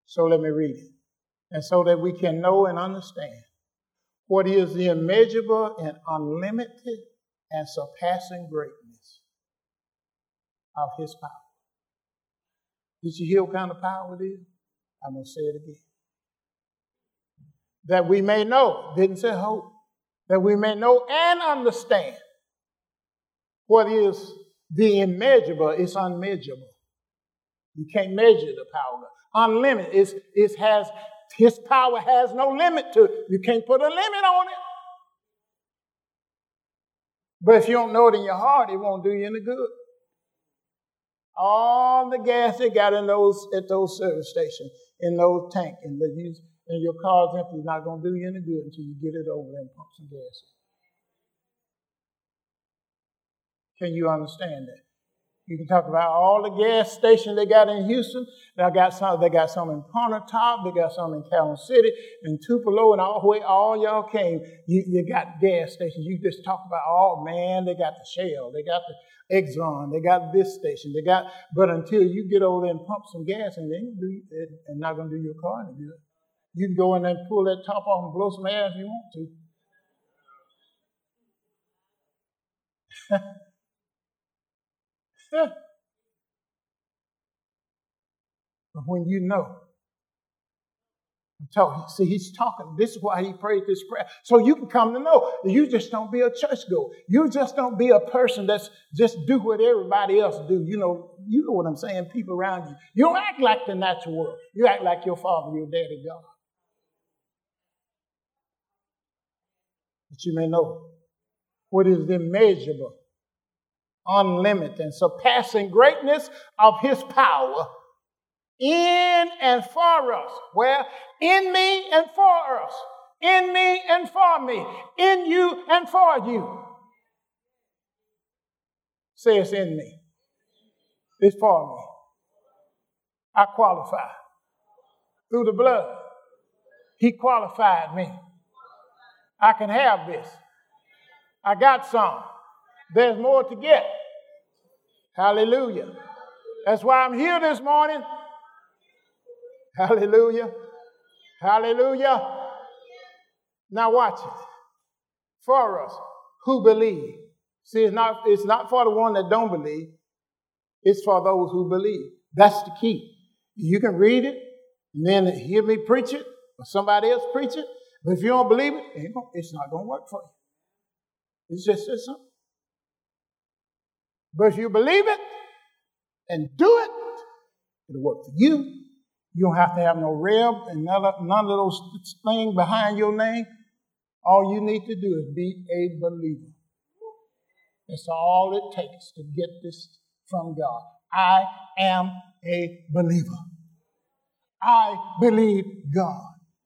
So let me read it. And so that we can know and understand what is the immeasurable and unlimited and surpassing greatness of his power. Did you hear what kind of power it is? I'm going to say it again. That we may know, didn't say hope, that we may know and understand what is the immeasurable. It's unmeasurable. You can't measure the power. Unlimited. His power has no limit to it. You can't put a limit on it. But if you don't know it in your heart, it won't do you any good. All the gas they got at those service stations, in those tanks, and your car's empty, it's not going to do you any good until you get it over there and pump some gas in. Can you understand that? You can talk about all the gas stations they got in Houston. They got some in Pontotoc. They got some in Calhoun City and Tupelo, and all y'all came. You got gas stations. You just talk about, they got the Shell, they got the Exxon, they got this station, but until you get over there and pump some gas, and they're not going to do your car any good. You can go in there and pull that top off and blow some air if you want to. But when you know, he's talking. This is why he prayed this prayer. So you can come to know. You just don't be a churchgoer. You just don't be a person that's just do what everybody else do. You know what I'm saying, people around you. You don't act like the natural world. You act like your father, your daddy, God. That you may know what is the immeasurable, unlimited, and surpassing greatness of his power in and for us. Where? In me and for us. In me and for me. In you and for you. Say it's in me. It's for me. I qualify. Through the blood, he qualified me. I can have this. I got some. There's more to get. Hallelujah. That's why I'm here this morning. Hallelujah. Hallelujah. Now watch it. For us who believe. See, it's not for the one that don't believe. It's for those who believe. That's the key. You can read it and then hear me preach it or somebody else preach it. But if you don't believe it, it's not going to work for you. It's just that simple. But if you believe it and do it, it'll work for you. You don't have to have no rib and none of those things behind your name. All you need to do is be a believer. That's all it takes to get this from God. I am a believer. I believe God.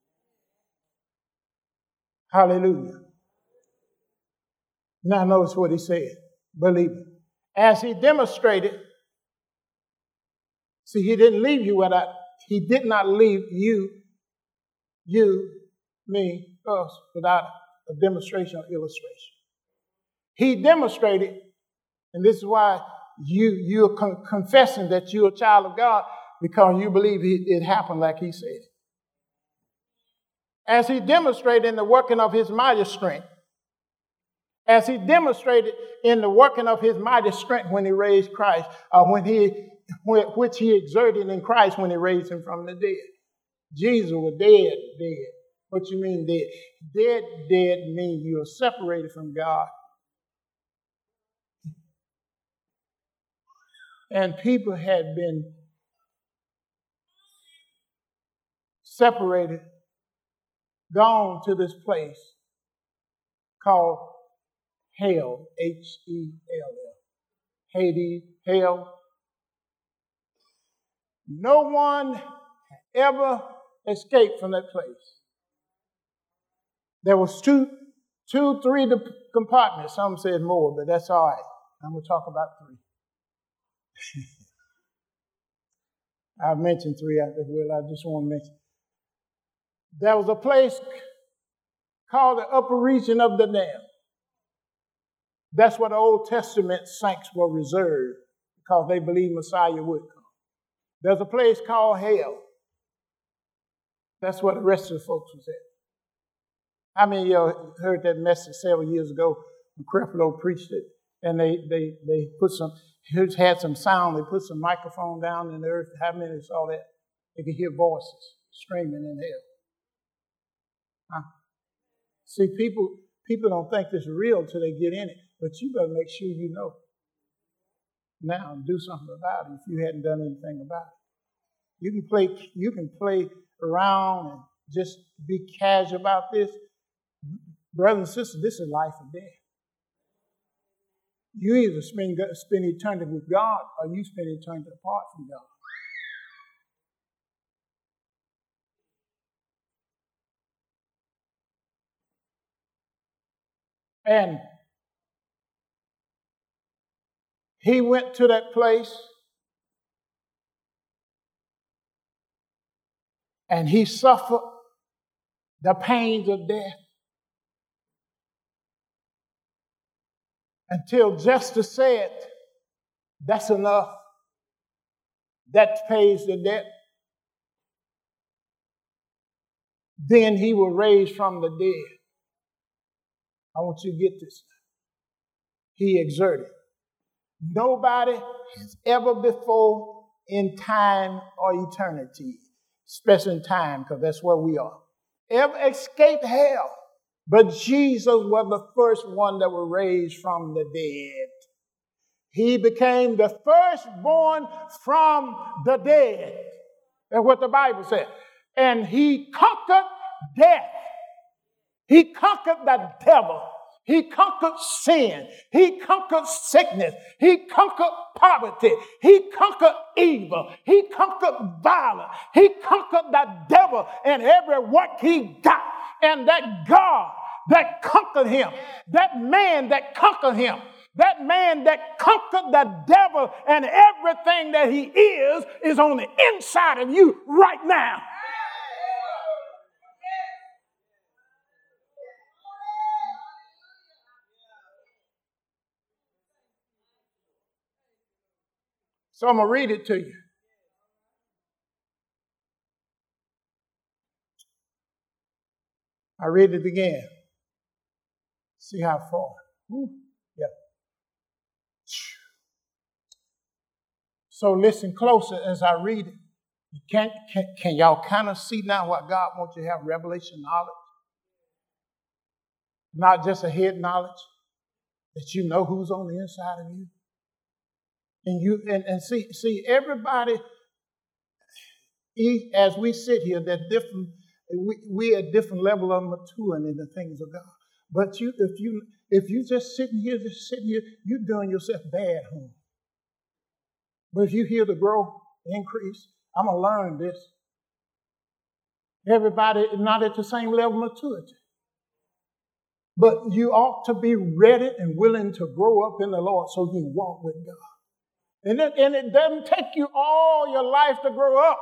Hallelujah. Now notice what he said. Believer. As he demonstrated, see, he didn't leave you without, he did not leave you, me, us, without a demonstration or illustration. He demonstrated, and this is why you're confessing that you're a child of God, because you believe it happened like he said. As he demonstrated in the working of his mighty strength, as he demonstrated in the working of his mighty strength when he raised Christ, which he exerted in Christ when he raised him from the dead. Jesus was dead. What you mean dead? Dead means you are separated from God. And people had been separated, gone to this place called hell, H-E-L-L. Hades, hell. No one ever escaped from that place. There was three compartments. Some said more, but that's all right. I'm going to talk about 3. I've mentioned 3. I just want to mention. There was a place called the upper region of the damned. That's what the Old Testament saints were reserved because they believed Messiah would come. There's a place called hell. That's where the rest of the folks was at. How many of y'all heard that message several years ago when Creflo preached it? And they put had some sound. They put some microphone down in the earth. How many saw that? They could hear voices screaming in hell. Huh? See, people don't think this is real till they get in it. But you better make sure you know now and do something about it if you hadn't done anything about it. You can play around and just be casual about this. Brothers and sisters, this is life or death. You either spend eternity with God or you spend eternity apart from God. And he went to that place and he suffered the pains of death until justice said, that's enough. That pays the debt. Then he was raised from the dead. I want you to get this. He exerted. Nobody has ever before in time or eternity, especially in time, because that's where we are, ever escaped hell. But Jesus was the first one that was raised from the dead. He became the firstborn from the dead. That's what the Bible said. And he conquered death. He conquered the devil. He conquered sin. He conquered sickness. He conquered poverty. He conquered evil. He conquered violence. He conquered the devil and every work he got. And that God that conquered him, that man that conquered him, that man that conquered the devil and everything that he is on the inside of you right now. So I'm going to read it to you. I read it again. See how far. Ooh, yeah. So listen closer as I read it. Can y'all kind of see now what God wants you to have revelation knowledge? Not just a head knowledge, that you know who's on the inside of you. And see everybody, as we sit here, they're different. We at different level of maturity in the things of God. But if you just sitting here, you're doing yourself bad home. But if you hear the growth, increase, I'm gonna learn this. Everybody is not at the same level of maturity. But you ought to be ready and willing to grow up in the Lord so you walk with God. And it doesn't take you all your life to grow up.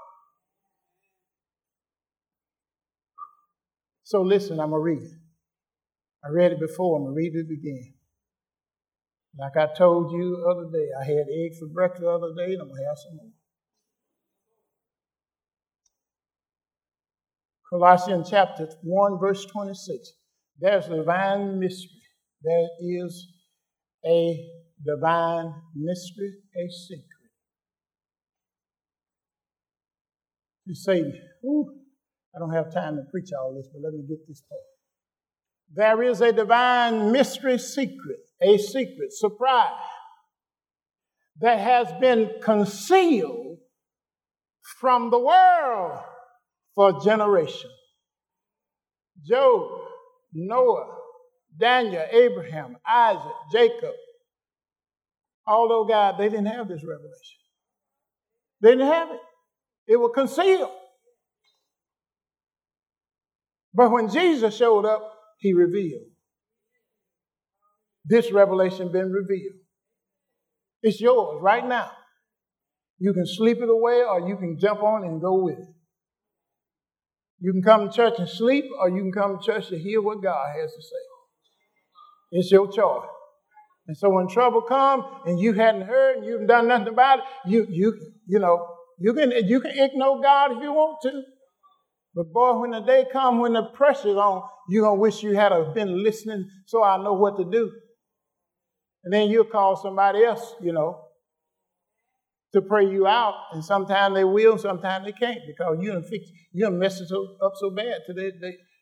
So listen, I'm going to read it. I read it before, I'm going to read it again. Like I told you the other day, I had eggs for breakfast the other day, and I'm going to have some more. Colossians chapter 1, verse 26. There's a divine mystery. There is a divine mystery, a secret. You say, I don't have time to preach all this, but let me get this part. There is a divine mystery secret, a secret, surprise, that has been concealed from the world for generations. Job, Noah, Daniel, Abraham, Isaac, Jacob, all those guys, they didn't have this revelation. They didn't have it. It was concealed. But when Jesus showed up, he revealed. This revelation been revealed. It's yours right now. You can sleep it away or you can jump on and go with it. You can come to church and sleep or you can come to church to hear what God has to say. It's your choice. And so when trouble comes and you hadn't heard and you haven't done nothing about it, you can ignore God if you want to. But boy, when the day comes, when the pressure's on, you're going to wish you had been listening so I know what to do. And then you'll call somebody else, to pray you out. And sometimes they will, sometimes they can't, because you done messed it up so bad.